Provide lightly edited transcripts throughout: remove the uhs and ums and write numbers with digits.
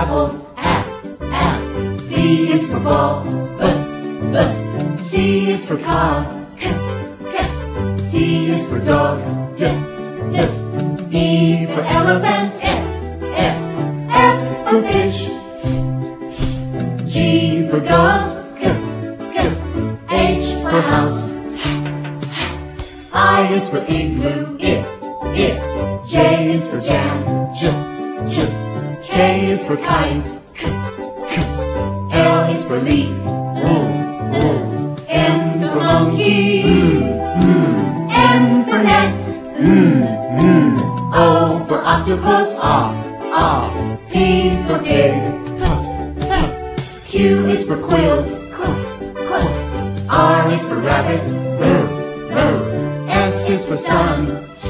apple, B is for ball, C is for car, D is for dog, E for elephant, F for fish, G for goat, H for house, I is for igloo, J is for jam, K is for kite, L is for leaf, M for monkey, N for nest, O for octopus, P for pig, Q is for quilt, R is for rabbit, S is for sun,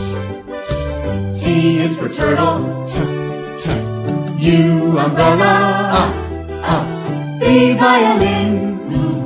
T is for turtle, U umbrella, V violin,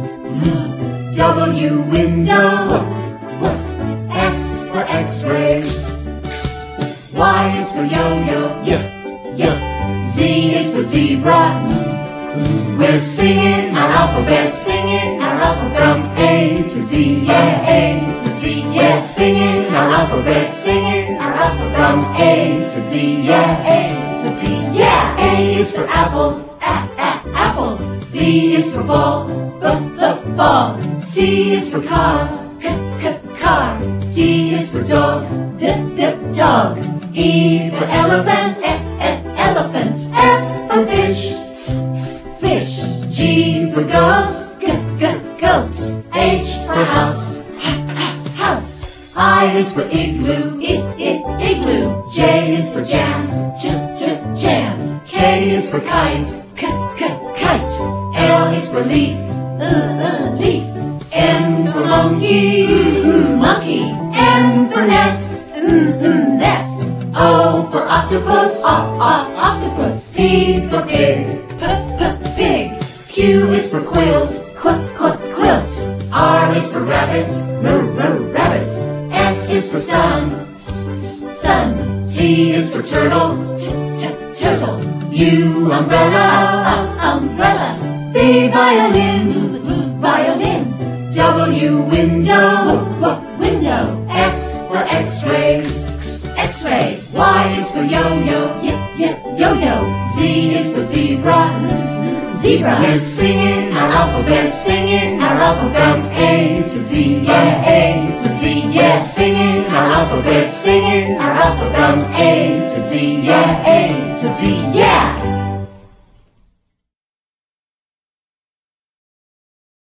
W window, X for x-rays, Y is for yo-yo, Z is for zebra. We're singing our alphabet, from A to Z, A to Z. We're singing our alphabet, from A to Z, A to Z. A is for apple, apple. B is for ball, ball. C is for car, car. D is for dog, dog. E for elephant, elephant. F for fish, fish. G for goat, goat. H for house, house. I is for igloo, igloo. J is for jam, jam. K is for kite, kite. L is for leaf, leaf. M for monkey, monkey. N for nest, nest. O for octopus, octopus. P for pig, pig. Q is for quilt, quilt. R is for rabbit, rabbit. S is for sun, sun. T is for turtle, turtle. U umbrella, umbrella. V violin, violin. W window, window. X for x-rays, x-ray. Y is for yo-yo, yo-yo. Z is for zebra, zebra. We're singing our alphabet, from A to Z, A to Z. We're singing our alphabet, from A to Z, A to Z.